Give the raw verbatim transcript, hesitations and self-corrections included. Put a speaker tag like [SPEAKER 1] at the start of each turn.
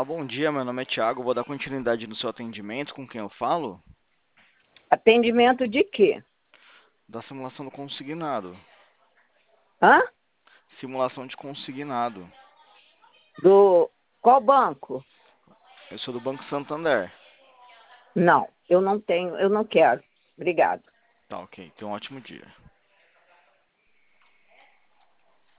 [SPEAKER 1] Olá, bom dia. Meu nome é Thiago. Vou dar continuidade no seu atendimento. Com quem eu falo?
[SPEAKER 2] Atendimento de quê?
[SPEAKER 1] Da simulação do consignado.
[SPEAKER 2] Hã?
[SPEAKER 1] Simulação de consignado.
[SPEAKER 2] Do qual banco?
[SPEAKER 1] Eu sou do Banco Santander.
[SPEAKER 2] Não, eu não tenho, eu não quero. Obrigado.
[SPEAKER 1] Tá, ok. Tenha um ótimo dia.